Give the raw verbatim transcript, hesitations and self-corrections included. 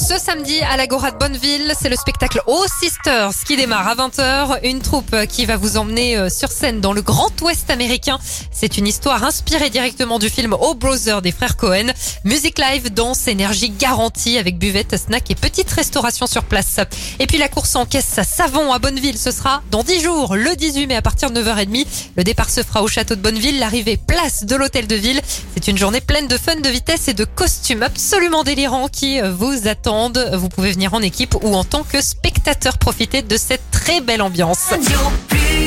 Ce samedi à l'Agora de Bonneville, c'est le spectacle Oh Sisters qui démarre à vingt heures. Une troupe qui va vous emmener sur scène dans le Grand Ouest américain. C'est une histoire inspirée directement du film Oh Brother des frères Cohen. Musique live, danse, énergie garantie avec buvette, snack et petite restauration sur place. Et puis la course en caisse à savon à Bonneville, ce sera dans dix jours, le dix-huit mai à partir de neuf heures trente. Le départ se fera au château de Bonneville, l'arrivée place de l'hôtel de ville. C'est une journée pleine de fun, de vitesse et de costumes absolument délirants qui vous attendent. Vous pouvez venir en équipe ou en tant que spectateur profiter de cette très belle ambiance.